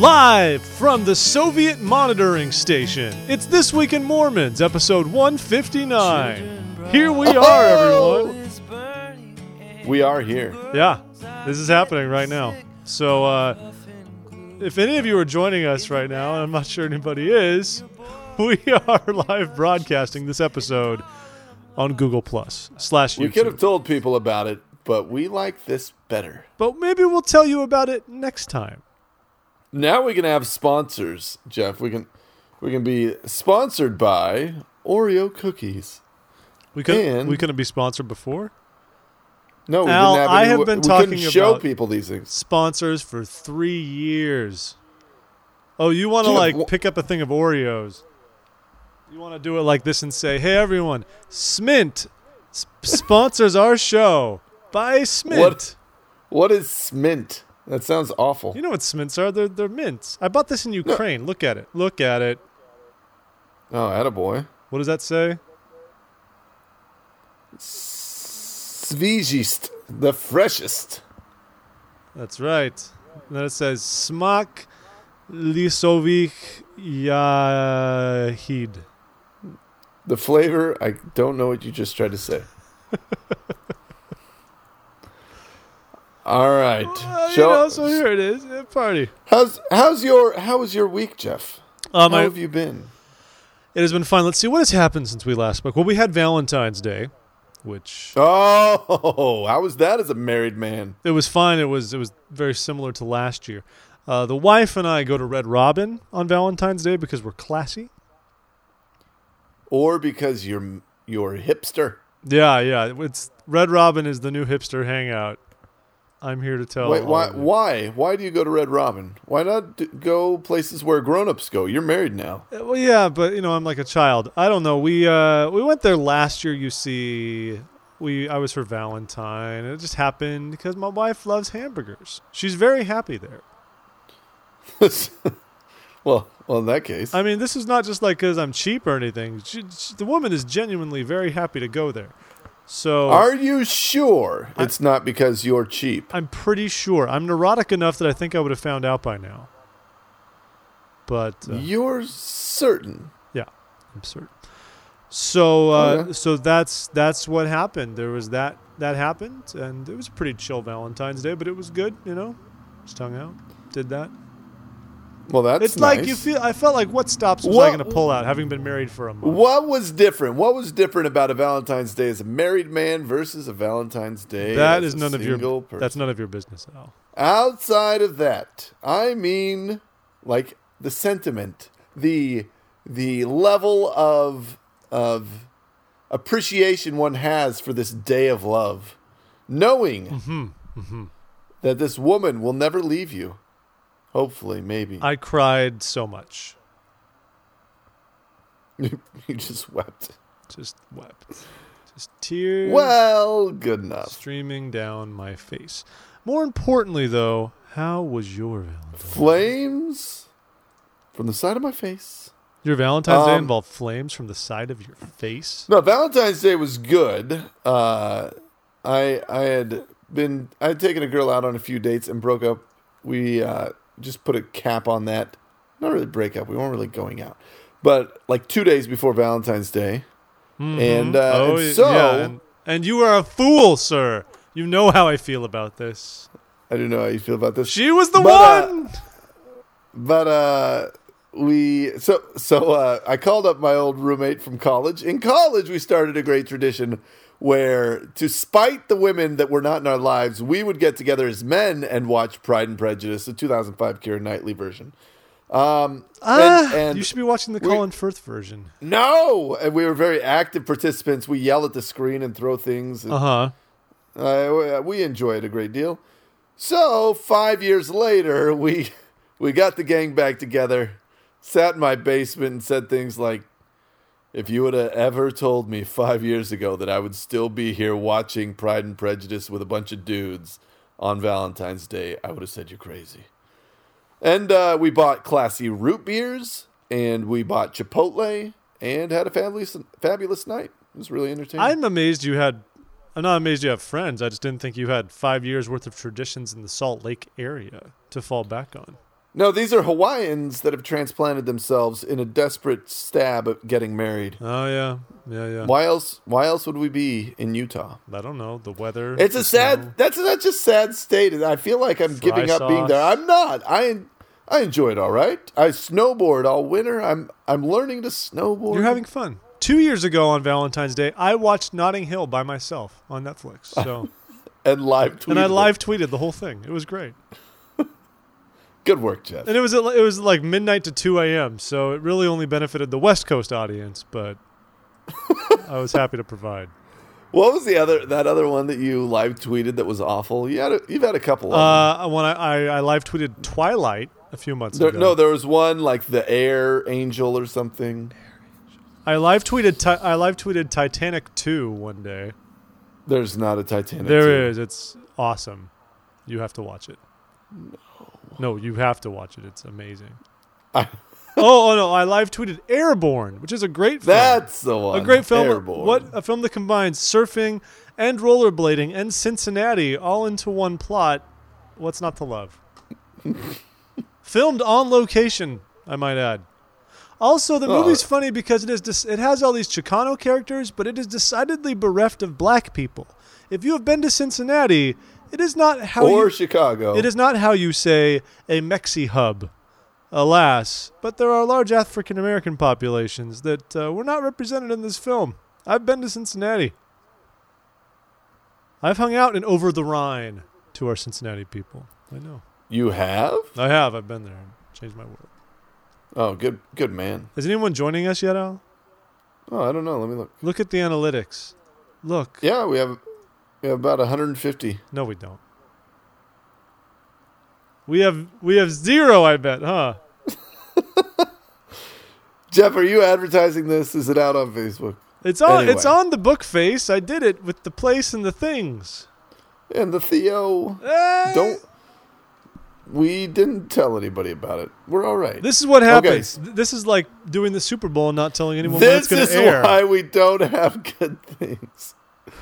Live from the Soviet Monitoring Station, it's This Week in Mormons, episode 159. Here we are, everyone. We are here. Yeah, this is happening right now. So, if any of you are joining us right now, and I'm not sure anybody is, we are live broadcasting this episode on Google Plus/YouTube. We could have told people about it, but we like this better. But maybe we'll tell you about it next time. Now we can have sponsors, Jeff. We can be sponsored by Oreo cookies. We couldn't be sponsored before. No, we Al, didn't have I any, have been we talking couldn't show about people these things. Sponsors for 3 years. Oh, you want to Jeff, pick up a thing of Oreos? You want to do it like this and say, "Hey everyone, Smint sponsors our show. Buy Smint." What is Smint? That sounds awful. You know what Smints are? They're mints. I bought this in Ukraine. No. Look at it. Look at it. Oh, attaboy. What does that say? Svizhist, the freshest. That's right. And then it says Smak Lisovich Yahid. The flavor, I don't know what you just tried to say. All right. So here it is. Party. How was your week, Jeff? How have you been? It has been fun. Let's see what has happened since we last spoke. Well, we had Valentine's Day, which how was that as a married man? It was fine. It was very similar to last year. The wife and I go to Red Robin on Valentine's Day because we're classy. Or because you're a hipster. Yeah. It's Red Robin is the new hipster hangout. I'm here to tell. Wait, why? Why do you go to Red Robin? Why not go places where grown-ups go? You're married now. Well, yeah, but I'm like a child. I don't know. We went there last year. You see, I was for Valentine. It just happened because my wife loves hamburgers. She's very happy there. Well, in that case, I mean, this is not just like because I'm cheap or anything. The woman is genuinely very happy to go there. So, are you sure it's not because you're cheap? I'm pretty sure. I'm neurotic enough that I think I would have found out by now. But you're certain? Yeah, I'm certain. So, so that's what happened. There was that happened, and it was a pretty chill Valentine's Day, but it was good. Just hung out, did that. Well, that's it's nice. like I felt like what stops was I going to pull out, having been married for a month? What was different? What was different about a Valentine's Day as a married man versus a Valentine's Day That's person? None of your business at all. Outside of that, I mean, like the sentiment, the level of appreciation one has for this day of love, knowing that this woman will never leave you. Hopefully, maybe. I cried so much. You just wept. Just tears. Well, good enough. Streaming down my face. More importantly, though, how was your Valentine's? Flames from the side of my face. Your Valentine's Day involved flames from the side of your face? No, Valentine's Day was good. I had taken a girl out on a few dates and broke up. We just put a cap on that. Not really break up. We weren't really going out. But like 2 days before Valentine's Day. Mm-hmm. And you are a fool, sir. You know how I feel about this. I do know how you feel about this. She was the one! I called up my old roommate from college. In college, we started a great tradition where, to spite the women that were not in our lives, we would get together as men and watch Pride and Prejudice, the 2005 Keira Knightley version. You should be watching the Colin Firth version. No! And we were very active participants. We yell at the screen and throw things. We enjoy it a great deal. So, 5 years later, we got the gang back together, sat in my basement and said things like, "If you would have ever told me 5 years ago that I would still be here watching Pride and Prejudice with a bunch of dudes on Valentine's Day, I would have said you're crazy." And we bought classy root beers, and we bought Chipotle, and had a fabulous night. It was really entertaining. I'm not amazed you have friends. I just didn't think you had 5 years worth of traditions in the Salt Lake area to fall back on. No, these are Hawaiians that have transplanted themselves in a desperate stab at getting married. Oh, yeah. Yeah. Why else would we be in Utah? I don't know. The weather. It's a sad, that's such a sad state. I feel like I'm giving up being there. I'm not. I enjoy it all right. I snowboard all winter. I'm learning to snowboard. You're having fun. 2 years ago on Valentine's Day, I watched Notting Hill by myself on Netflix. So and I live tweeted the whole thing. It was great. Good work, Jeff. And it was like midnight to 2 a.m. So it really only benefited the West Coast audience, but I was happy to provide. What was that other one that you live tweeted that was awful? You've had a couple of them. When I live tweeted Twilight a few months ago. No, there was one like the Air Angel or something. I live tweeted Titanic 2 one day. There's not a Titanic 2. There is. It's awesome. You have to watch it. No, you have to watch it. It's amazing. No! I live tweeted Airborne, which is a great film. That's the one. A great film. Airborne. A film that combines surfing and rollerblading and Cincinnati all into one plot. What's not to love? Filmed on location, I might add. Also, the movie's funny because it has all these Chicano characters, but it is decidedly bereft of black people. If you have been to Cincinnati, it is not how Chicago. It is not how you say a Mexi hub, alas. But there are large African American populations that were not represented in this film. I've been to Cincinnati. I've hung out in Over the Rhine to our Cincinnati people. I know. You have? I have. I've been there. Changed my world. Oh, good man. Is anyone joining us yet, Al? Oh, I don't know. Let me look. Look at the analytics. Look. Yeah, we have about 150. No, we don't. We have 0, I bet, huh? Jeff, are you advertising this? Is it out on Facebook? It's on the book face. I did it with the place and the things. And the Theo. We didn't tell anybody about it. We're all right. This is what happens. Okay. This is like doing the Super Bowl and not telling anyone when it's going to air. This is why we don't have good things.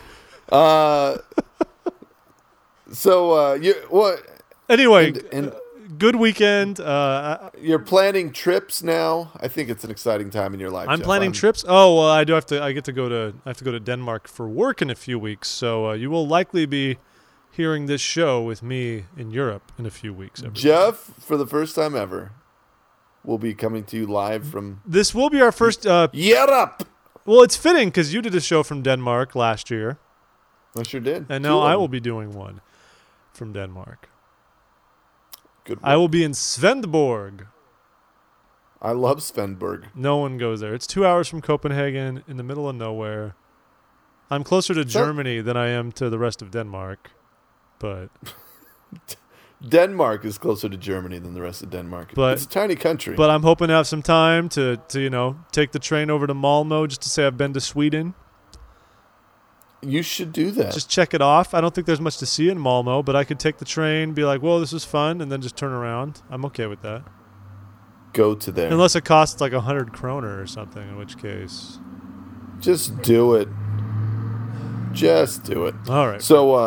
Anyway, good weekend. You're planning trips now. I think it's an exciting time in your life. I'm planning trips. Oh, well, I have to go to Denmark for work in a few weeks. So you will likely be hearing this show with me in Europe in a few weeks. Jeff, for the first time ever, will be coming to you live from... This will be our first... Europe! Well, it's fitting because you did a show from Denmark last year. I sure did. And now I will be doing one from Denmark. Good work. I will be in Svendborg. I love Svendborg. No one goes there. It's 2 hours from Copenhagen in the middle of nowhere. I'm closer to Germany than I am to the rest of Denmark. But Denmark is closer to Germany than the rest of Denmark. But it's a tiny country. But I'm hoping to have some time to take the train over to Malmö just to say I've been to Sweden. You should do that. Just check it off. I don't think there's much to see in Malmö, but I could take the train, be like, "Whoa, this was fun," and then just turn around. I'm okay with that. Go to there. Unless it costs like 100 kroner or something, in which case, just do it. Just do it. All right.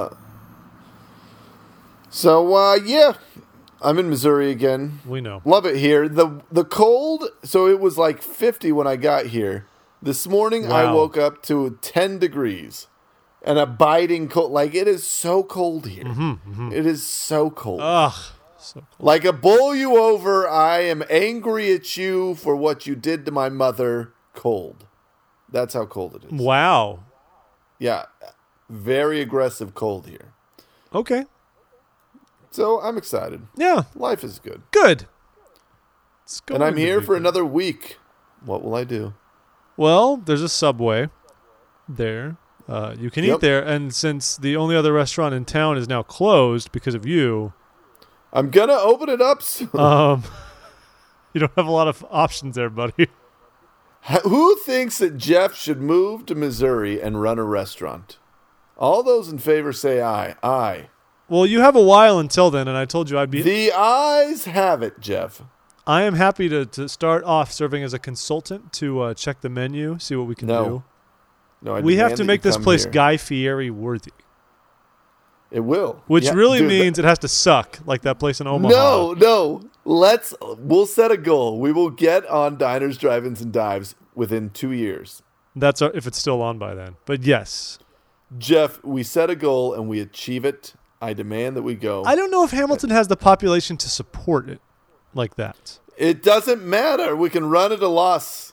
So, yeah, I'm in Missouri again. We know. Love it here. The cold, so it was like 50 when I got here. This morning, I woke up to 10 degrees and a biting cold. Like, it is so cold here. Mm-hmm, mm-hmm. It is so cold. Ugh. So cold. Like a bowl you over, I am angry at you for what you did to my mother. Cold. That's how cold it is. Wow. Yeah. Very aggressive cold here. Okay. So I'm excited. Yeah. Life is good. Good. And I'm here for another week. What will I do? Well, there's a Subway there. You can eat there. And since the only other restaurant in town is now closed because of you, I'm going to open it up soon. You don't have a lot of options there, buddy. Who thinks that Jeff should move to Missouri and run a restaurant? All those in favor say aye. Aye. Well, you have a while until then, and I told you I'd be... The ayes have it, Jeff. I am happy to start off serving as a consultant to check the menu, see what we can do. No, we have to make this place Guy Fieri worthy. It will. Which really means it has to suck, like that place in Omaha. No. We'll set a goal. We will get on Diners, Drive-Ins, and Dives within 2 years. That's if it's still on by then. But yes. Jeff, we set a goal and we achieve it. I demand that we go. I don't know if Hamilton has the population to support it like that. It doesn't matter. We can run at a loss.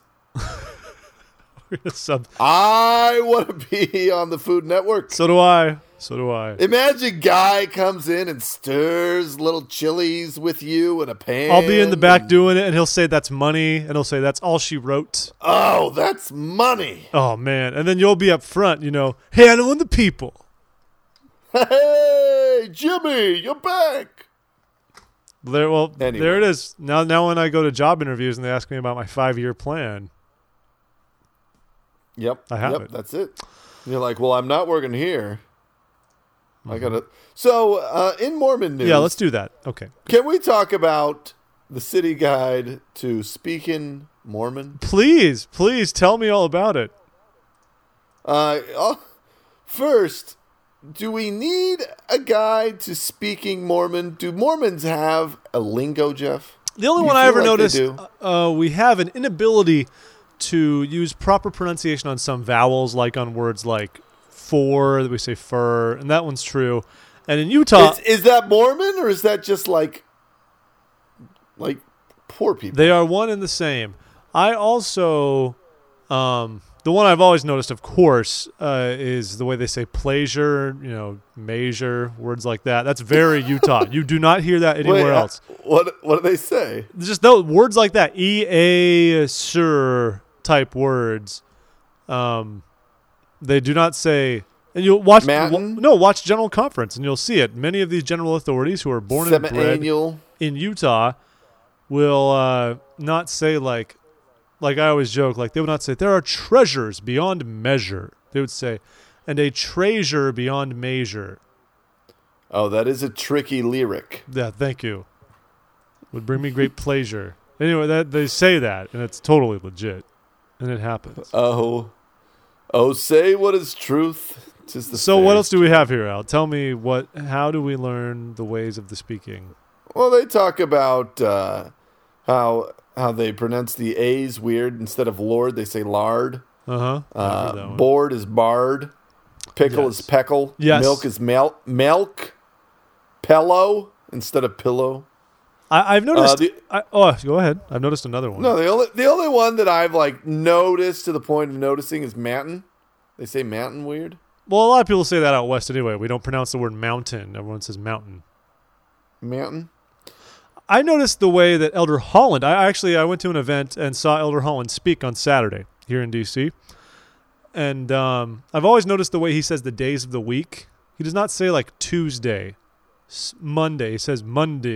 I want to be on the Food Network. So do I. Imagine Guy comes in and stirs little chilies with you in a pan. I'll be in the back doing it, and he'll say that's money, and he'll say that's all she wrote. Oh, that's money. Oh, man. And then you'll be up front, handling the people. Hey, Jimmy, you're back. Anyway. There it is. Now when I go to job interviews and they ask me about my 5-year plan. Yep. I have it. That's it. You're like, well, I'm not working here. I gotta. So, in Mormon news. Yeah, let's do that. Okay. Can we talk about the city guide to speaking Mormon? Please tell me all about it. First, do we need a guide to speaking Mormon? Do Mormons have a lingo, Jeff? The only one I ever noticed, we have an inability to use proper pronunciation on some vowels, like on words like for, that we say fur, and that one's true. And in Utah... Is that Mormon, or is that just like poor people? They are one and the same. I also... the one I've always noticed, of course, is the way they say pleasure, measure, words like that. That's very Utah. You do not hear that anywhere else. What do they say? Just those words like that, sir type words. They do not say, and you'll watch. Watch General Conference, and you'll see it. Many of these general authorities who are born and bred in Utah will not say like I always joke, like they would not say there are treasures beyond measure. They would say, and a treasure beyond measure. Oh, that is a tricky lyric. Yeah, thank you. Would bring me great pleasure. Anyway, that they say that, and it's totally legit, and it happens. Oh, say what is truth. So what else do we have here, Al? Tell me how do we learn the ways of the speaking? Well, they talk about how they pronounce the A's weird. Instead of Lord, they say lard. Board is barred. Pickle is peckle. Yes. Milk is milk. Pillow instead of pillow. I've noticed. Go ahead. I've noticed another one. No, the only one that I've noticed to the point of noticing is mountain. They say mountain weird. Well, a lot of people say that out west anyway. We don't pronounce the word mountain. Everyone says mountain. Mountain. I noticed the way that Elder Holland. I went to an event and saw Elder Holland speak on Saturday here in D.C. And I've always noticed the way he says the days of the week. He does not say like Tuesday. Monday. He says Monday,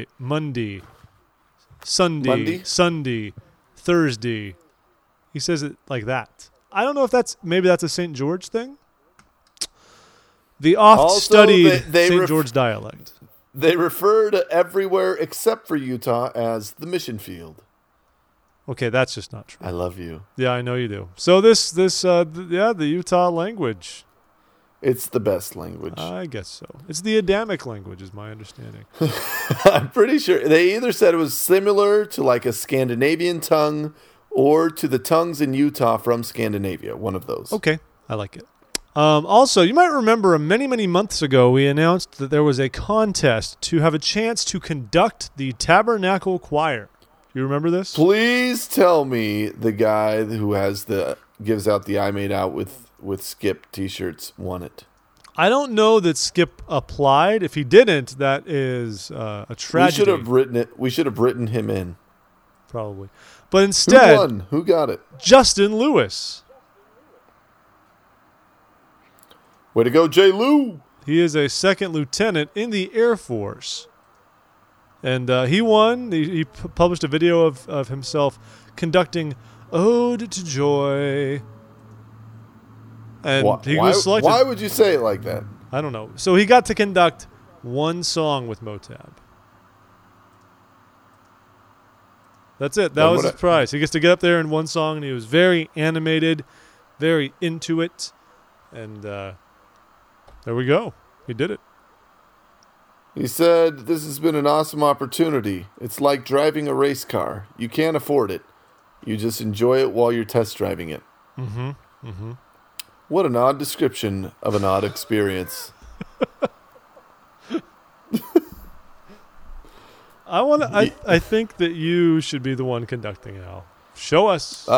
Sunday, Thursday. He says it like that. I don't know if that's a St. George thing. The oft-studied St. George dialect. They refer to everywhere except for Utah as the mission field. Okay, that's just not true. I love you. Yeah, I know you do. So the Utah language. It's the best language. I guess so. It's the Adamic language, is my understanding. I'm pretty sure. They either said it was similar to like a Scandinavian tongue or to the tongues in Utah from Scandinavia. One of those. Okay, I like it. Also, you might remember many, many months ago, we announced that there was a contest to have a chance to conduct the Tabernacle Choir. Do you remember this? Please tell me the guy who gives out the I Made Out with Skip t-shirts won it. I don't know that Skip applied. If he didn't, that is a tragedy. We should have written him in. Probably. But instead... Who won? Who got it? Justin Lewis. Way to go, J. Lou! He is a second lieutenant in the Air Force. And he won. He published a video of himself conducting Ode to Joy. And he was selected. Why would you say it like that? I don't know. So he got to conduct one song with Motab. That's it. That was his prize. He gets to get up there in one song, and he was very animated, very into it. And there we go. He did it. He said, "This has been an awesome opportunity. It's like driving a race car. You can't afford it. You just enjoy it while you're test driving it." Mm-hmm. Mm-hmm. What an odd description of an odd experience. I think that you should be the one conducting, Al. Show us.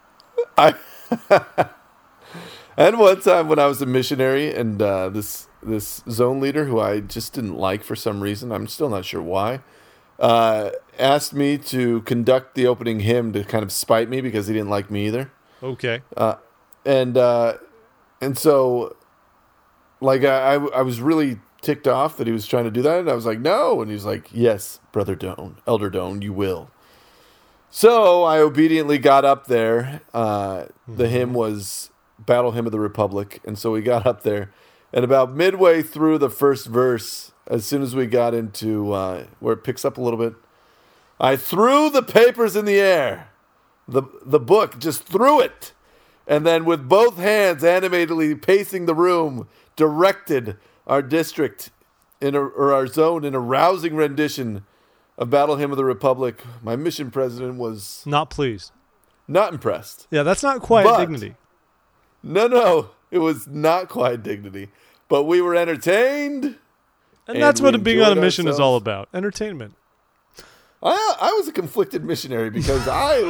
And one time when I was a missionary, and this zone leader, who I just didn't like for some reason, I'm still not sure why, asked me to conduct the opening hymn to kind of spite me because he didn't like me either. Okay. And so, like, I was really ticked off that he was trying to do that, and I was like, no, and he's like, yes, Brother Doan, Elder Doan, you will. So I obediently got up there. The hymn was Battle Hymn of the Republic, and so we got up there, and about midway through the first verse, as soon as we got into where it picks up a little bit, I threw the papers in the air, the book, just threw it, and then with both hands animatedly pacing the room, directed our district or our zone in a rousing rendition of Battle Hymn of the Republic. My mission president was not pleased, not impressed. Yeah, that's not quite dignity. No, it was not quite dignity. But we were entertained, and that's what being on a mission is all about: entertainment. I was a conflicted missionary because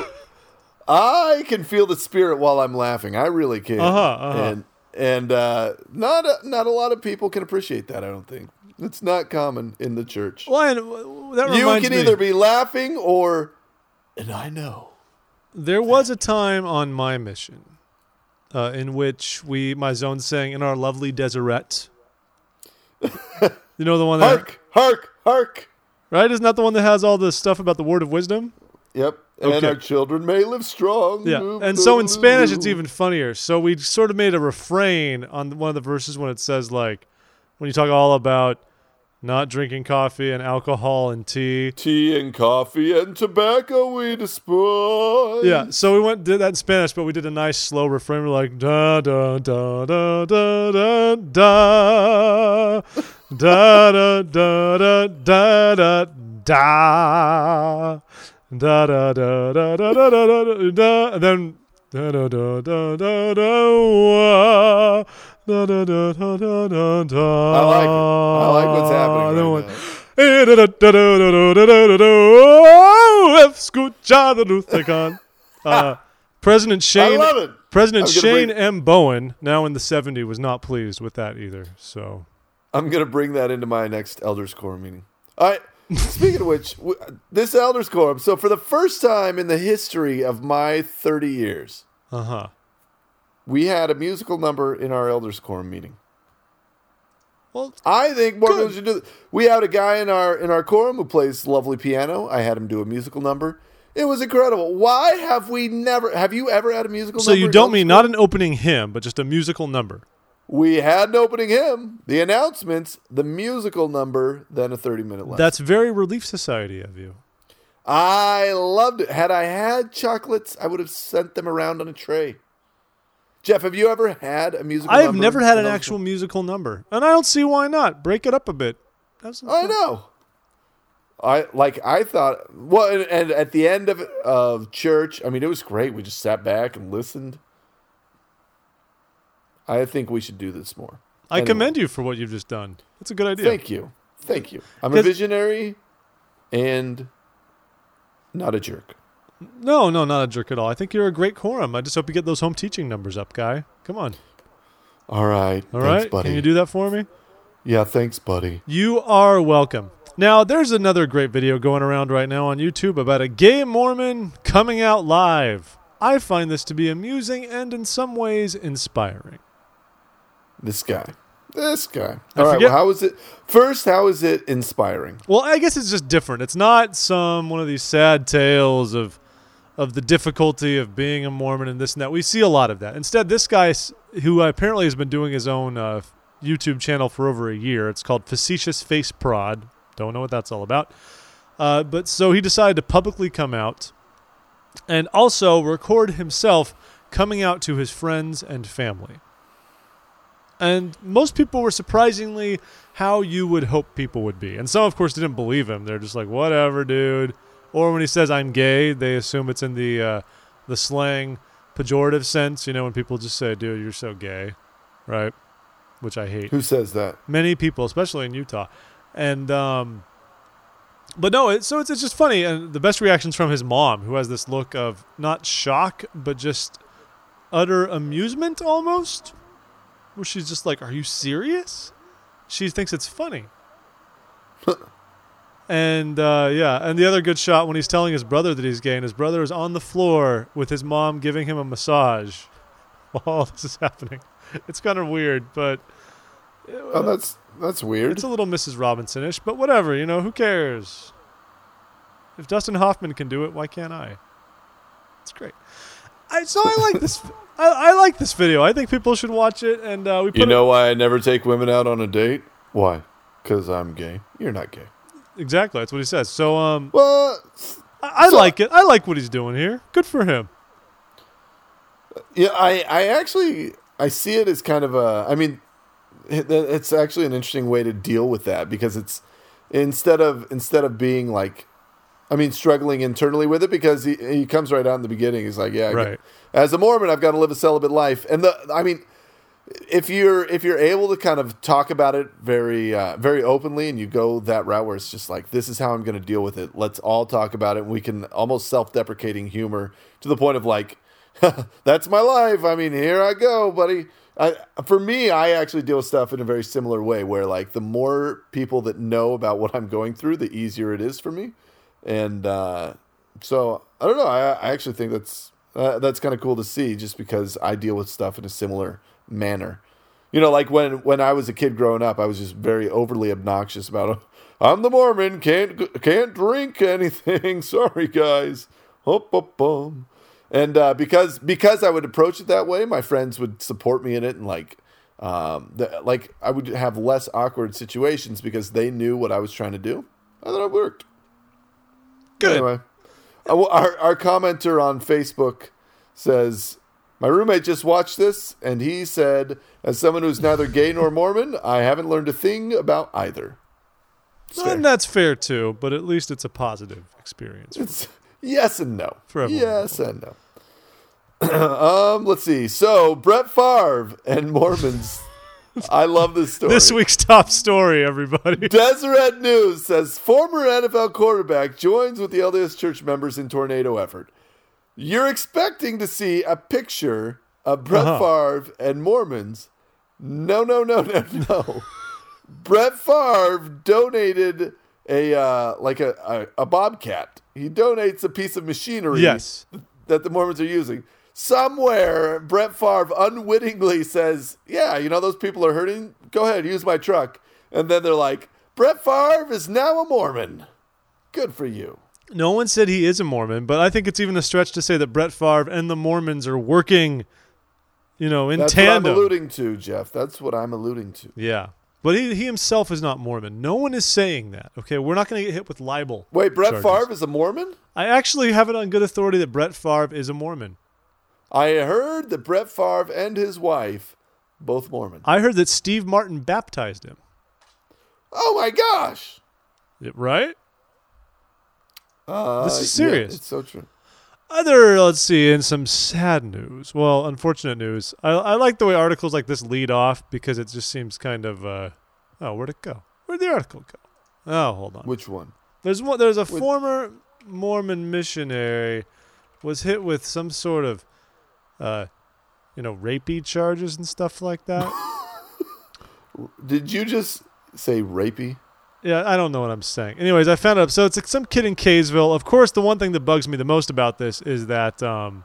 I can feel the spirit while I'm laughing. I really can. And not a lot of people can appreciate that, I don't think. It's not common in the church. Well, that reminds you can either be laughing and I know. There was a time on my mission in which my zone sang In Our Lovely Deseret. You know the one that... Hark! Right? Isn't that the one that has all the stuff about the word of wisdom? Yep. And our children may live strong. Yeah. And so in Spanish, it's even funnier. So we sort of made a refrain on one of the verses when it says, like, when you talk all about not drinking coffee and alcohol and tea. Tea and coffee and tobacco we despise. Yeah. So we did that in Spanish, but we did a nice slow refrain. We're like, da, da, da, da, da, da, da, da, da, da, da, da, da. Da da da da da da da da da, and then da da da da da da da da da da da da. I like what's happening right now. President Shane. I love it. President Shane M. Bowen, now in the 70s, was not pleased with that either. So I'm gonna bring that into my next Elders Quorum meeting. All right. Speaking of which, this Elders Quorum, so for the first time in the history of my 30 years, we had a musical number in our Elders Quorum meeting. Well, I think more people should do that. We had a guy in our quorum who plays lovely piano. I had him do a musical number. It was incredible. Why have we never... Have you ever had a musical number? So you don't mean not an opening hymn, but just a musical number? We had an opening hymn, the announcements, the musical number, then a 30-minute lesson. That's very Relief Society of you. I loved it. Had I had chocolates, I would have sent them around on a tray. Jeff, have you ever had a musical number? I've never had an actual musical number, and I don't see why not. Break it up a bit. I know. I thought, well, and at the end of church, I mean, it was great. We just sat back and listened. I think we should do this more. I commend you for what you've just done. That's a good idea. Thank you. I'm a visionary and not a jerk. No, not a jerk at all. I think you're a great quorum. I just hope you get those home teaching numbers up, Guy. Come on. All right. Thanks, buddy. Can you do that for me? Yeah, thanks, buddy. You are welcome. Now, there's another great video going around right now on YouTube about a gay Mormon coming out live. I find this to be amusing and in some ways inspiring. This guy. All right, well, how is it? First, how is it inspiring? Well, I guess it's just different. It's not one of these sad tales of the difficulty of being a Mormon and this and that. We see a lot of that. Instead, this guy, who apparently has been doing his own YouTube channel for over a year, it's called Facetious Face Prod. Don't know what that's all about. But so he decided to publicly come out and also record himself coming out to his friends and family. And most people were surprisingly how you would hope people would be. And some, of course, didn't believe him. They're just like, whatever, dude. Or when he says, I'm gay, they assume it's in the slang pejorative sense, when people just say, dude, you're so gay, right? Which I hate. Who says that? Many people, especially in Utah. And, but no, it's just funny. And the best reaction's from his mom, who has this look of not shock, but just utter amusement almost, where she's just like, are you serious? She thinks it's funny. And, and the other good shot when he's telling his brother that he's gay, and his brother is on the floor with his mom giving him a massage while all this is happening. It's kind of weird, but... that's weird. It's a little Mrs. Robinson-ish, but whatever, who cares? If Dustin Hoffman can do it, why can't I? It's great. I like this... I like this video. I think people should watch it, and we put why I never take women out on a date? Why? Because I'm gay. You're not gay. Exactly, that's what he says. So, I like it. I like what he's doing here. Good for him. Yeah, I see it as kind of it's actually an interesting way to deal with that, because it's instead of being like, struggling internally with it, because he comes right out in the beginning. He's like, yeah, right. As a Mormon, I've got to live a celibate life, and if you're able to kind of talk about it very very openly, and you go that route where it's just like, this is how I'm going to deal with it. Let's all talk about it. And we can almost self-deprecating humor to the point of like, that's my life. Here I go, buddy. For me, I actually deal with stuff in a very similar way, where like the more people that know about what I'm going through, the easier it is for me. And so I don't know. I actually think that's kind of cool to see, just because I deal with stuff in a similar manner. Like when I was a kid growing up, I was just very overly obnoxious about, I'm the Mormon, can't drink anything. Sorry, guys. And because I would approach it that way, my friends would support me in it, and I would have less awkward situations because they knew what I was trying to do. I thought it worked. Good. Anyway, our commenter on Facebook says, my roommate just watched this, and he said, as someone who's neither gay nor Mormon, I haven't learned a thing about either. And that's fair too, but at least it's a positive experience. It's yes and no. For everyone. Yes and no. Let's see. So, Brett Favre and Mormons. I love this story. This week's top story, everybody. Deseret News says, former NFL quarterback joins with the LDS Church members in tornado effort. You're expecting to see a picture of Brett Favre and Mormons. No. Brett Favre donated a bobcat. He donates a piece of machinery that the Mormons are using. Somewhere, Brett Favre unwittingly says, yeah, those people are hurting. Go ahead, use my truck. And then they're like, Brett Favre is now a Mormon. Good for you. No one said he is a Mormon, but I think it's even a stretch to say that Brett Favre and the Mormons are working, in tandem. That's what I'm alluding to, Jeff. That's what I'm alluding to. Yeah. But he himself is not Mormon. No one is saying that, okay? We're not going to get hit with libel. Wait, Brett Favre is a Mormon? I actually have it on good authority that Brett Favre is a Mormon. I heard that Brett Favre and his wife, both Mormon. I heard that Steve Martin baptized him. Oh, my gosh. Right? This is serious. Yeah, it's so true. Let's see, in some sad news. Well, unfortunate news. I like the way articles like this lead off, because it just seems kind of, where'd it go? Where'd the article go? Oh, hold on. Which one? There's a former Mormon missionary was hit with some sort of, rapey charges and stuff like that. Did you just say rapey? Yeah, I don't know what I'm saying. Anyways, I found out. So it's like some kid in Kaysville. Of course, the one thing that bugs me the most about this is that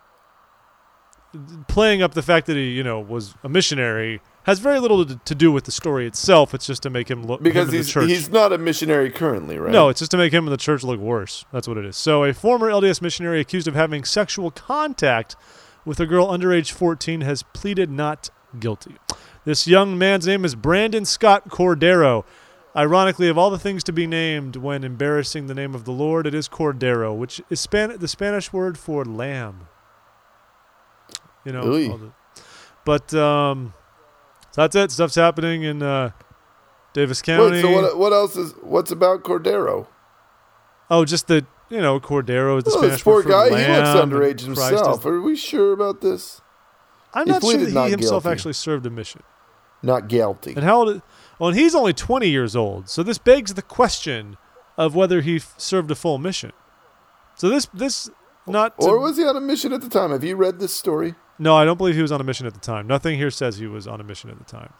playing up the fact that he, was a missionary has very little to do with the story itself. It's just to make him look because he's not a missionary currently, right? No, it's just to make him in the church look worse. That's what it is. So a former LDS missionary accused of having sexual contact with a girl under age 14 has pleaded not guilty. This young man's name is Brandon Scott Cordero. Ironically, of all the things to be named when embarrassing the name of the Lord, it is Cordero, which is the Spanish word for lamb. But So that's it. Stuff's happening in Davis County. Wait, so what's about Cordero? Oh, just the, Cordero is the Spanish this poor word for guy, lamb, he looks underage himself. Is, Are we sure about this? I'm not sure that he himself guilty. actually served a mission. Not guilty. And how old? Well, and he's only 20 years old. So this begs the question of whether he served a full mission. So this not. Or was he on a mission at the time? Have you read this story? No, I don't believe he was on a mission at the time. Nothing here says he was on a mission at the time.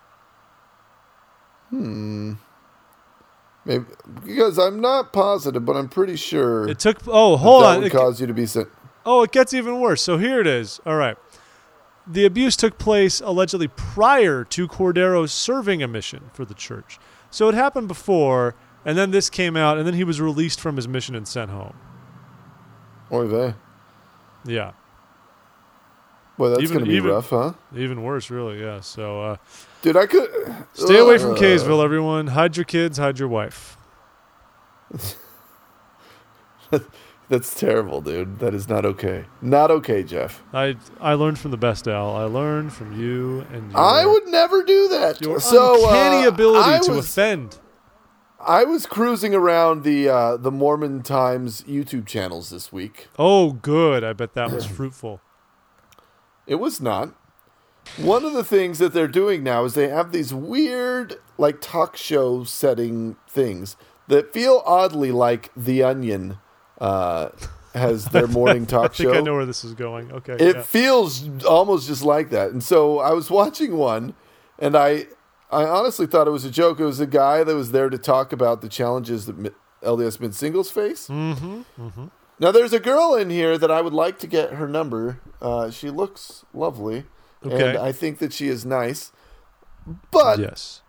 Maybe because I'm not positive, but I'm pretty sure it took. Oh, hold on. That would cause you to be sent. Oh, it gets even worse. So here it is. All right. The abuse took place allegedly prior to Cordero serving a mission for the church. So it happened before, and then this came out, and then he was released from his mission and sent home. Oy vey. Yeah. Well, that's going to be rough, huh? Even worse, really, yeah. So, dude, I could... Stay away from Kaysville, everyone. Hide your kids, hide your wife. That's terrible, dude. That is not okay. Not okay, Jeff. I learned from the best, Al. I learned from you and I would never do that. Your uncanny ability to offend. I was cruising around the Mormon Times YouTube channels this week. Oh, good. I bet that was fruitful. It was not. One of the things that they're doing now is they have these weird, like, talk show setting things that feel oddly like The Onion has their morning talk show. I think I know where this is going. Okay. It feels almost just like that. And so I was watching one, and I honestly thought it was a joke. It was a guy that was there to talk about the challenges that LDS mid-singles face. Mm-hmm. Mm-hmm. Now, there's a girl in here that I would like to get her number. She looks lovely, and I think that she is nice. But yes,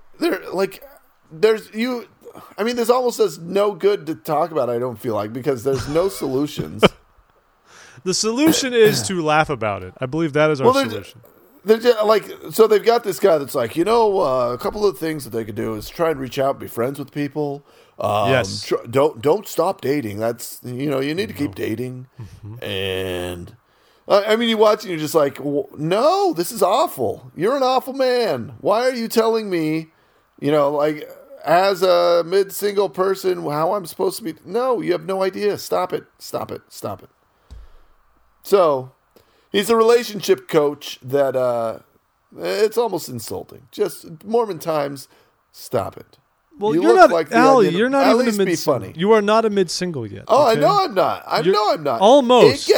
there's almost as no good to talk about. I don't feel like, because there's no solutions. The solution is to laugh about it. I believe that is our solution. So they've got this guy that's like, a couple of things that they could do is try and reach out, be friends with people. Yes. Don't stop dating. That's, you need to keep dating. Mm-hmm. And you watch and you're just like, no, this is awful. You're an awful man. Why are you telling me, as a mid-single person, how I'm supposed to be? No, you have no idea. Stop it. Stop it. Stop it. So he's a relationship coach that it's almost insulting. Just Mormon Times, stop it. Well, you're not, like Al, you're not even a mid-single. You are not a mid-single yet. Oh, okay? I know I'm not. I'm not. Almost.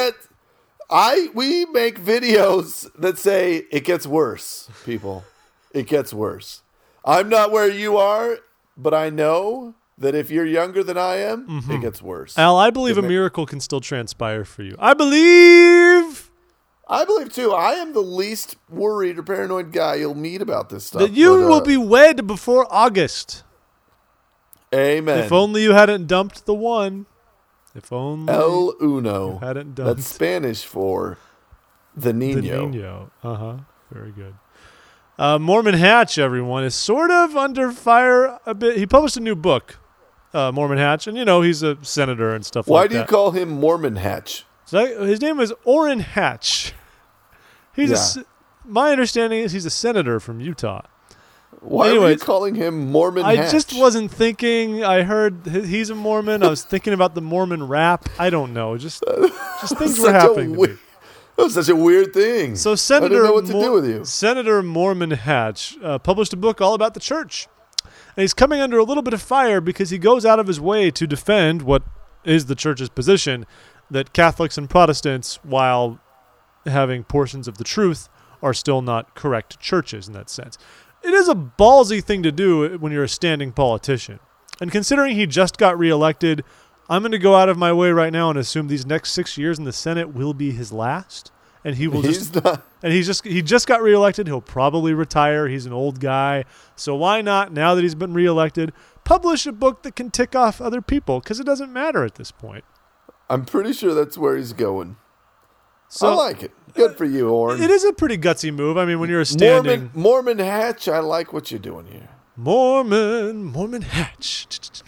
We make videos that say it gets worse, people. It gets worse. I'm not where you are, but I know that if you're younger than I am, it gets worse. Al, I believe a miracle can still transpire for you. I believe too. I am the least worried or paranoid guy you'll meet about this stuff. That you will be wed before August. Amen. If only you hadn't dumped the one. If only El Uno. You hadn't dumped. That's Spanish for the Niño. The Niño. Uh-huh. Very good. Mormon Hatch, everyone, is sort of under fire a bit. He published a new book, Mormon Hatch, and, he's a senator and stuff like that. Why do you call him Mormon Hatch? So his name is Orrin Hatch. My understanding is he's a senator from Utah. Why are you calling him Mormon Hatch? I just wasn't thinking. I heard he's a Mormon. I was thinking about the Mormon rap. I don't know. Just things were happening to me. That was such a weird thing. So I didn't know what to do with you. Senator Mormon Hatch published a book all about the church. And he's coming under a little bit of fire because he goes out of his way to defend what is the church's position, that Catholics and Protestants, while having portions of the truth, are still not correct churches in that sense. It is a ballsy thing to do when you're a standing politician. And considering he just got reelected, I'm going to go out of my way right now and assume these next 6 years in the Senate will be his last. And he will he just got reelected. He'll probably retire. He's an old guy. So why not, now that he's been reelected, publish a book that can tick off other people? Because it doesn't matter at this point. I'm pretty sure that's where he's going. So, I like it. Good for you, Orrin. It is a pretty gutsy move. I mean, when you're a standing... Mormon Hatch, I like what you're doing here. Mormon Hatch.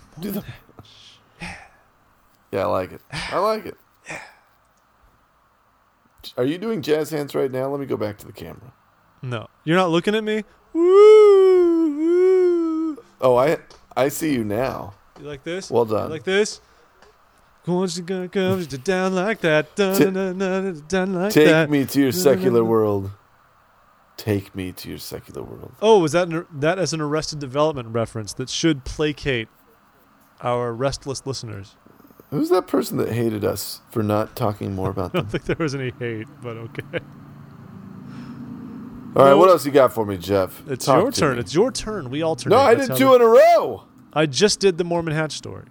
Yeah, I like it. I like it. Are you doing jazz hands right now? Let me go back to the camera. No. You're not looking at me? Woo! Woo. Oh, I see you now. You like this? Well done. You like this? Goes down like that. Down like Take that. me to your secular world. Take me to your secular world. Oh, was that as an Arrested Development reference that should placate our restless listeners? Who's that person that hated us for not talking more about I don't them? think there was any hate, but okay. All right, what else you got for me, Jeff? It's Talk your to turn. me. It's your turn. We alternate. No, I That's did how 2 in a row. I just did the Mormon Hatch story.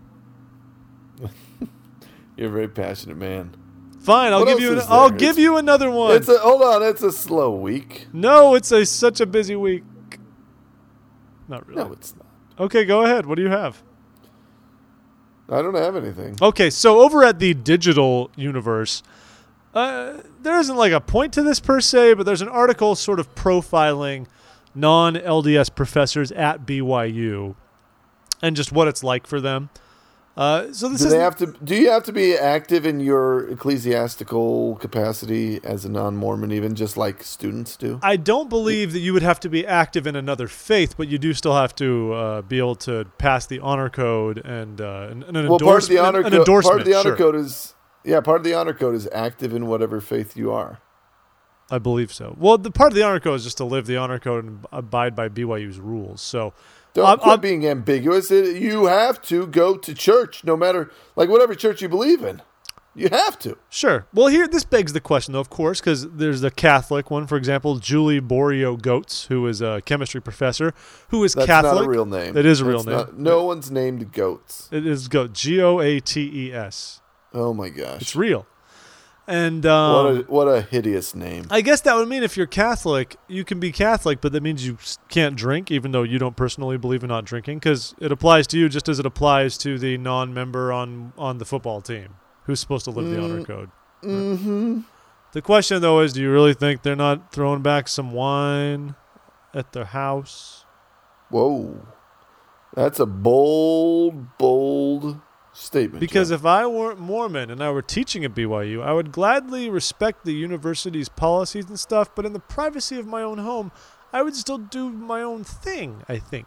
You're a very passionate man. Fine, I'll What give you. else is I'll there? give you another one. Hold on, it's a slow week. No, it's such a busy week. Not really. No, it's not. Okay, go ahead. What do you have? I don't have anything. Okay, so over at the digital universe, there isn't like a point to this per se, but there's an article sort of profiling non-LDS professors at BYU and just what it's like for them. So this Do you have to be active in your ecclesiastical capacity as a non-Mormon, even just like students do? I don't believe that you would have to be active in another faith, but you do still have to be able to pass the honor code and an endorsement. Part of the honor Sure. code is part of the honor code is active in whatever faith you are. I believe so. Well, the part of the honor code is just to live the honor code and abide by BYU's rules. So. Don't quit being ambiguous. You have to go to church, no matter whatever church you believe in. You have to. Sure. Well, this begs the question, though, of course, because there's a Catholic one, for example, Julie Borio Goetz, who is a chemistry professor, who is Catholic. That's not a real name. It is a real name. No one's named Goetz. It is Goetz. Goates. Oh my gosh, it's real. And what a hideous name. I guess that would mean if you're Catholic, you can be Catholic, but that means you can't drink, even though you don't personally believe in not drinking, because it applies to you just as it applies to the non-member on the football team who's supposed to live the honor code. Mm-hmm. The question, though, is do you really think they're not throwing back some wine at their house? Whoa. That's a bold statement. Because Jeff. if I weren't Mormon and I were teaching at BYU, I would gladly respect the university's policies and stuff, but in the privacy of my own home, I would still do my own thing, I think.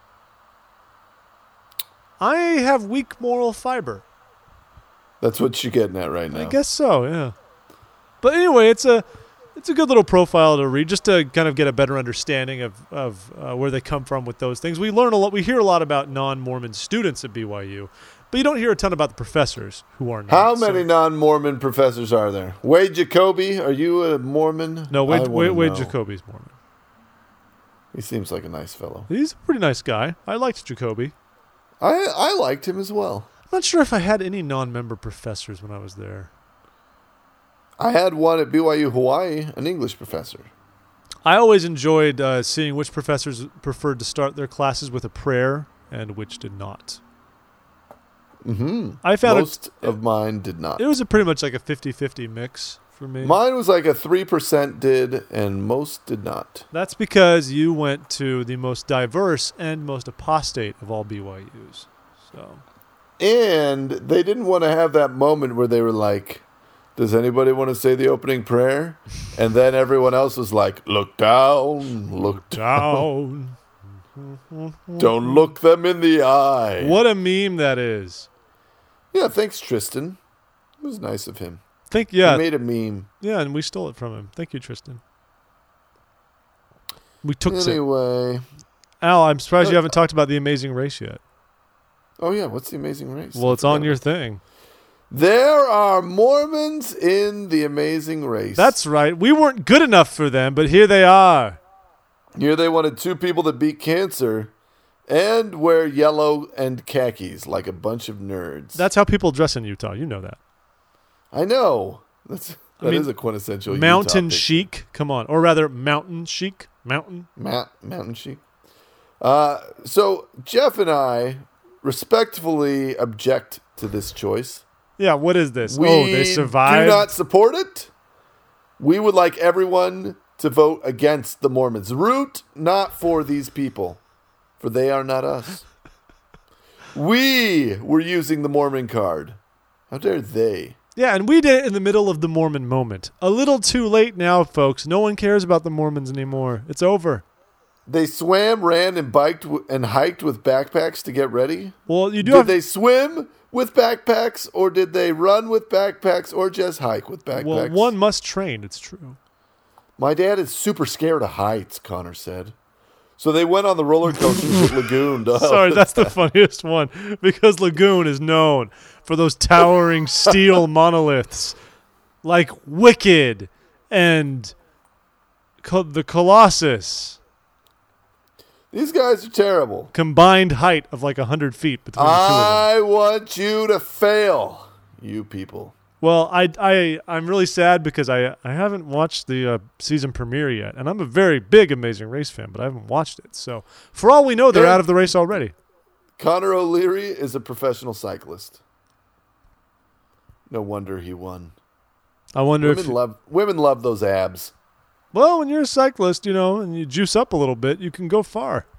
I have weak moral fiber. That's what you're getting at right now. I guess so, yeah. But anyway, it's a good little profile to read, just to kind of get a better understanding of where they come from with those things. We learn a lot. We hear a lot about non-Mormon students at BYU, but you don't hear a ton about the professors who are not. How many non-Mormon professors are there? Wade Jacoby, are you a Mormon? No, Wade Jacoby's Mormon. He seems like a nice fellow. He's a pretty nice guy. I liked Jacoby. I liked him as well. I'm not sure if I had any non-member professors when I was there. I had one at BYU Hawaii, an English professor. I always enjoyed seeing which professors preferred to start their classes with a prayer and which did not. Mm-hmm. I found most of mine did not. It was pretty much like a 50-50 mix for me. Mine was like a 3% did, and most did not. That's because you went to the most diverse and most apostate of all BYUs. So. And they didn't want to have that moment where they were like, does anybody want to say the opening prayer? And then everyone else was like, look down, look down. Don't look them in the eye. What a meme that is. Yeah, thanks, Tristan. It was nice of him. He made a meme. Yeah, and we stole it from him. Thank you, Tristan. We took it. Anyway. Al, I'm surprised you haven't talked about The Amazing Race yet. Oh, yeah. What's The Amazing Race? Well, it's on your thing. There are Mormons in The Amazing Race. That's right. We weren't good enough for them, but here they are. Here they wanted 2 people to beat cancer and wear yellow and khakis like a bunch of nerds. That's how people dress in Utah. You know that. I know. That is a quintessential mountain Utah chic. Come on. Or rather, mountain chic. Mountain chic. So Jeff and I respectfully object to this choice. Yeah, what is this? They survived? We do not support it. We would like everyone to vote against the Mormons. Root not for these people, for they are not us. We were using the Mormon card. How dare they? Yeah, and we did it in the middle of the Mormon moment. A little too late now, folks. No one cares about the Mormons anymore. It's over. They swam, ran, and biked and hiked with backpacks to get ready? Well, you do Did they swim with backpacks, or did they run with backpacks, or just hike with backpacks? Well, one must train. It's true. My dad is super scared of heights, Connor said. So they went on the roller coasters at Lagoon. Sorry, that's the funniest one, because Lagoon is known for those towering steel monoliths like Wicked and the Colossus. These guys are terrible. Combined height of like 100 feet between the two of them. I want you to fail, you people. Well, I'm really sad because I haven't watched the season premiere yet, and I'm a very big Amazing Race fan, but I haven't watched it. So, for all we know, they're out of the race already. Connor O'Leary is a professional cyclist. No wonder he won. I wonder women love those abs. Well, when you're a cyclist, and you juice up a little bit, you can go far.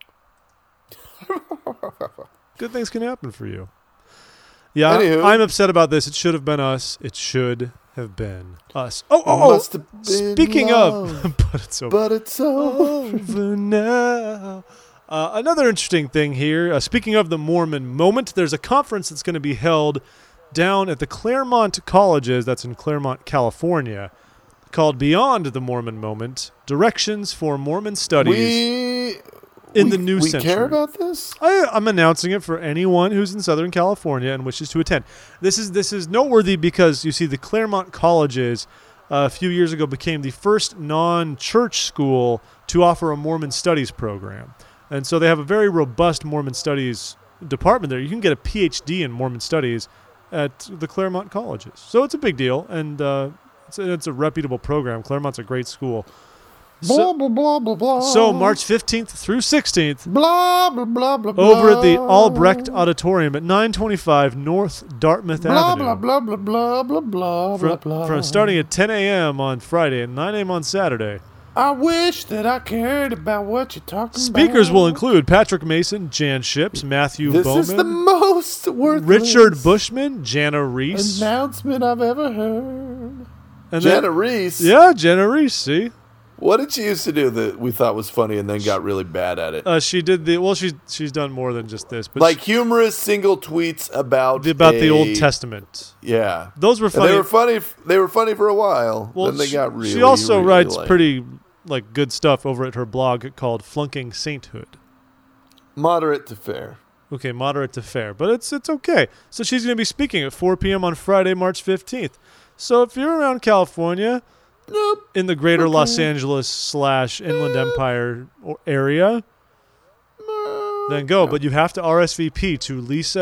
Good things can happen for you. Yeah, Anywho. I'm upset about this. It should have been us. It should have been us. Oh! Speaking of, but it's over now. Another interesting thing here. Speaking of the Mormon moment, there's a conference that's going to be held down at the Claremont Colleges. That's in Claremont, California, called Beyond the Mormon Moment: Directions for Mormon Studies. In the new century. We care about this? I'm announcing it for anyone who's in Southern California and wishes to attend. This is noteworthy because, you see, the Claremont Colleges a few years ago became the first non-church school to offer a Mormon studies program. And so they have a very robust Mormon studies department there. You can get a PhD in Mormon studies at the Claremont Colleges. So it's a big deal, and it's a reputable program. Claremont's a great school. Blah, blah, blah, blah, blah. So March 15th through 16th, blah, blah, blah, blah, over at the Albrecht Auditorium at 925 North Dartmouth Avenue. Blah, blah, blah, blah, blah, blah, blah, blah. From starting at 10 a.m. on Friday and 9 a.m. on Saturday. I wish that I cared about what you're talking about. Speakers will include Patrick Mason, Jan Ships, Matthew Bowman. This is the most worthless Richard Bushman, Jana Reese. announcement I've ever heard. And Jana Reese? Yeah, Jana Reese, see? What did she used to do that we thought was funny and then got really bad at it? She did she's done more than just this, but like humorous single tweets about the Old Testament. Yeah, those were funny. And they were funny for a while. Well, then they got really. She also really writes lame. pretty good stuff over at her blog called Flunking Sainthood. Moderate to fair. Okay, moderate to fair, but it's okay. So she's going to be speaking at 4 p.m. on Friday, March 15th. So if you're around California. Nope. In the greater Los Angeles / Inland Empire area, then go. But you have to RSVP to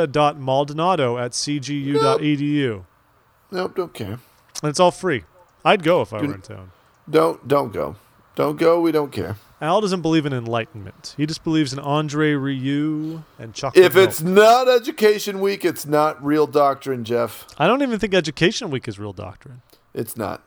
lisa.maldonado@cgu.edu. Nope, don't care. And it's all free. I'd go if I were in town. Don't go. Don't go, we don't care. Al doesn't believe in enlightenment. He just believes in Andre Rieu and chocolate If it's not Education Week, it's not real doctrine, Jeff. I don't even think Education Week is real doctrine. It's not.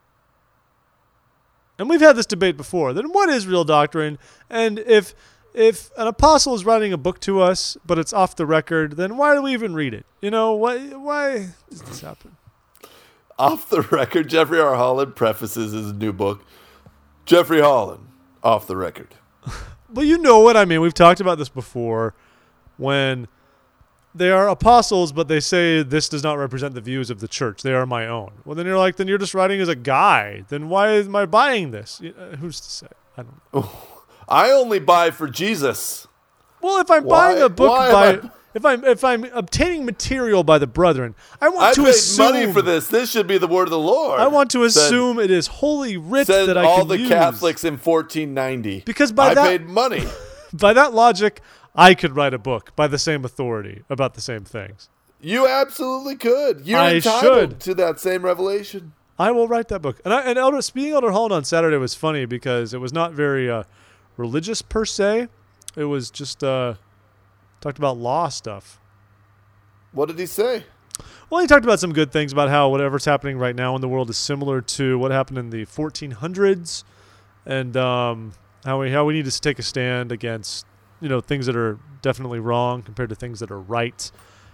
And we've had this debate before. Then what is real doctrine? And if an apostle is writing a book to us, but it's off the record, then why do we even read it? Why does this happen? Off the record, Jeffrey R. Holland prefaces his new book, Jeffrey Holland, off the record. Well, you know what I mean. We've talked about this before when they are apostles, but they say this does not represent the views of the church. They are my own. Well, then you're like, then you're just writing as a guy. Then why am I buying this? Who's to say? I don't know. I only buy for Jesus. Well, if I'm buying a book if I'm obtaining material by the brethren, I paid money for this. This should be the word of the Lord. I want to assume it is holy writ that I can use. all the Catholics in 1490. Because I paid money. By that logic, I could write a book by the same authority about the same things. You absolutely could. You're entitled to that same revelation. I will write that book. And speaking Elder Holland on Saturday was funny because it was not very religious per se. It was just talked about law stuff. What did he say? Well, he talked about some good things about how whatever's happening right now in the world is similar to what happened in the 1400s, and how we need to take a stand against things that are definitely wrong compared to things that are right.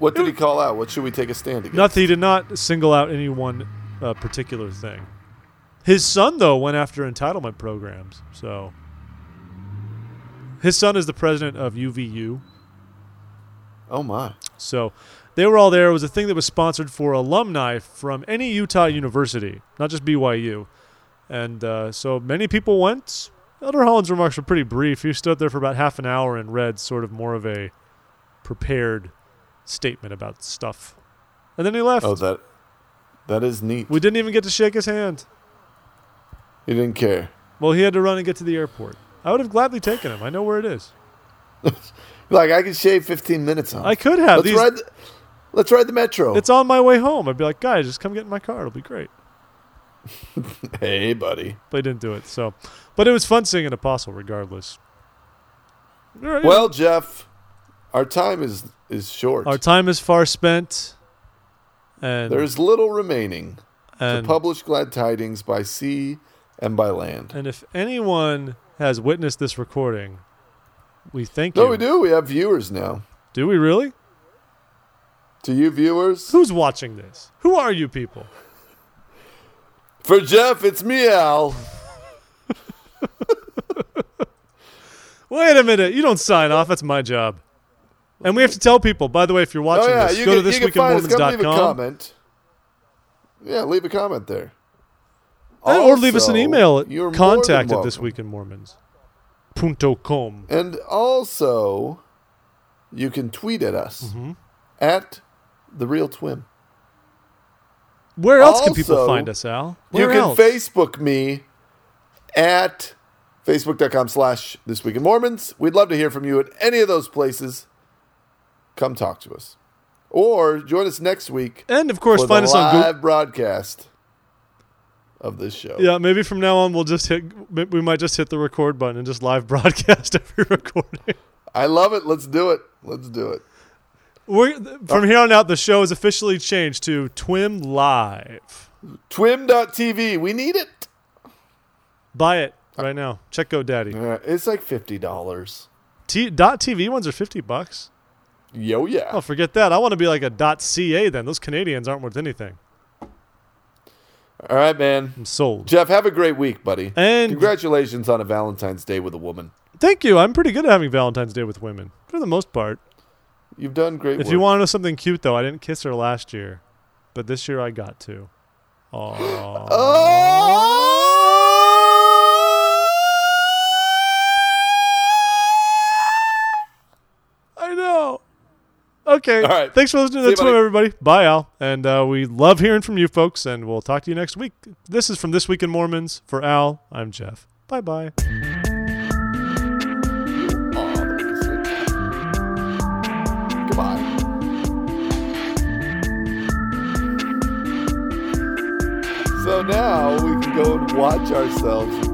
What did he call out? What should we take a stand against? Nothing. He did not single out any one particular thing. His son, though, went after entitlement programs. So his son is the president of UVU. Oh, my. So they were all there. It was a thing that was sponsored for alumni from any Utah university, not just BYU. And so many people went. Elder Holland's remarks were pretty brief. He stood there for about half an hour and read sort of more of a prepared statement about stuff. And then he left. Oh, that is neat. We didn't even get to shake his hand. He didn't care. Well, he had to run and get to the airport. I would have gladly taken him. I know where it is. Like, I could shave 15 minutes on. I could have. Let's ride the metro. It's on my way home. I'd be like, guys, just come get in my car. It'll be great. Hey, buddy. But he didn't do it. So, but it was fun seeing an apostle regardless. Well, Jeff, our time is short. Our time is far spent. And there's little remaining to publish glad tidings by sea and by land. And if anyone has witnessed this recording, we thank you. No, we do. We have viewers now. Do we really? To you viewers. Who's watching this? Who are you people? For Jeff, it's me, Al. Wait a minute. You don't sign off. That's my job. And we have to tell people, by the way, if you're watching this, go to thisweekinmormons.com. Leave a comment. Yeah, leave a comment there. Or leave us an email at contact@thisweekinmormons.com. And also, you can tweet at us at The Real Twim. Where else can people find us, Al? You can Facebook me at facebook.com/thisweekinmormons. We'd love to hear from you at any of those places. Come talk to us. Or join us next week. And, of course, find us on live broadcast of this show. Yeah, maybe from now on we might just hit the record button and just live broadcast every recording. I love it. Let's do it. From here on out, the show is officially changed to Twim Live. Twim.tv. We need it. Buy it right now. Check GoDaddy. It's like $50. .tv ones are $50. Yo, yeah. Oh, forget that. I want to be like a .ca then. Those Canadians aren't worth anything. All right, man. I'm sold. Jeff, have a great week, buddy. And congratulations on a Valentine's Day with a woman. Thank you. I'm pretty good at having Valentine's Day with women, for the most part. You've done great work. If you want to know something cute, though, I didn't kiss her last year. But this year I got to. I know. Okay. All right. Thanks for listening to the Twim, everybody. Bye, Al. And we love hearing from you folks, and we'll talk to you next week. This is from This Week in Mormons. For Al, I'm Jeff. Bye-bye. Goodbye. So now we can go and watch ourselves